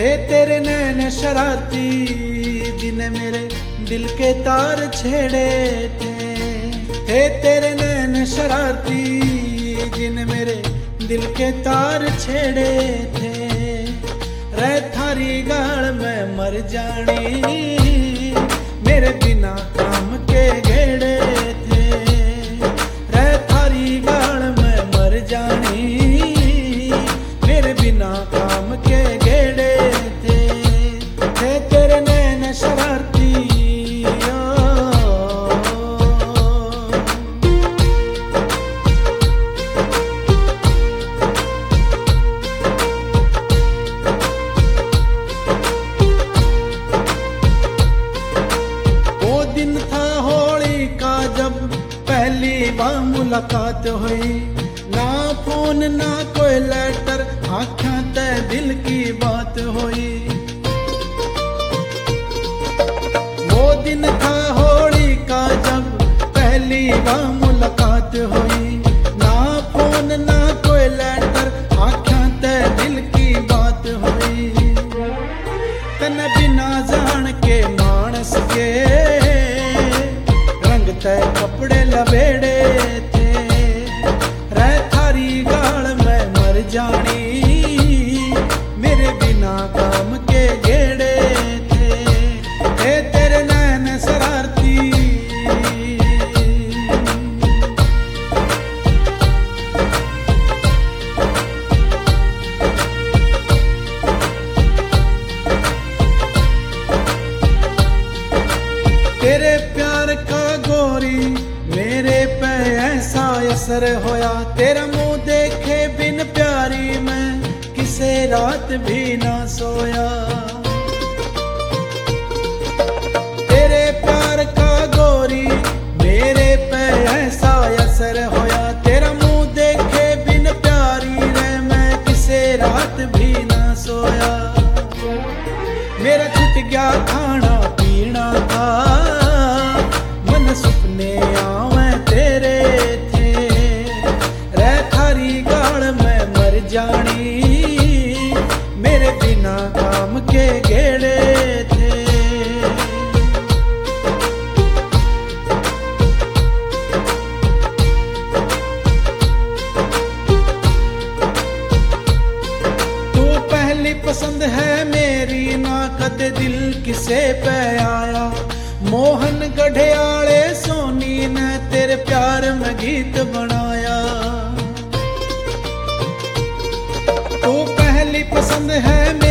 थे तेरे नैन शरारती, दिन मेरे दिल के तार छेड़े थे तेरे नैन शरारती, दिन मेरे दिल के तार छेड़े थे। रह थारी गाल में मर जानी, मेरे बिना काम के घेड़े थे। रह थारी गाल में मर जानी, मेरे बिना काम के घेड़े थे तेरे नैन शरारती। वो दिन था होली का जब पहली बार मुलाकात हुई, ना फोन ना कोई लेटर, आँखों ते दिल की बात हुई। वो दिन था होली का जब पहली बार मुलाकात हुई, ना फोन ना कोई लेटर, आँखों ते दिल की बात हुई। तन बिना जान के मानस के रंग ते कपड़े लबेड़े थे। रह थारी गाल में मर जानी, मेरे बिना काम के घेड़े थे तेरे नैन शरारती। तेरे प्यार का गोरी मेरे पे ऐसा असर होया, तेरा मुंह देखे बिन प्यारी मैं किसे रात भी ना सोया। तेरे प्यार का गोरी मेरे पे ऐसा असर होया, तेरा मुंह देखे बिन प्यारी रे मैं किसे रात भी ना सोया। मेरा छूट गया खाना पीना था, मन सुपने आवे तेरे थे। रह थारी गाल में मर जानी, मेरे बिना काम के घेड़े थे। तू पहली पसंद है मेरी, ना कदे दिल किसे पे आया। मोहन गढ़ियाले सोनी ने तेरे प्यार में गीत बनाया। तू पहली पसंद है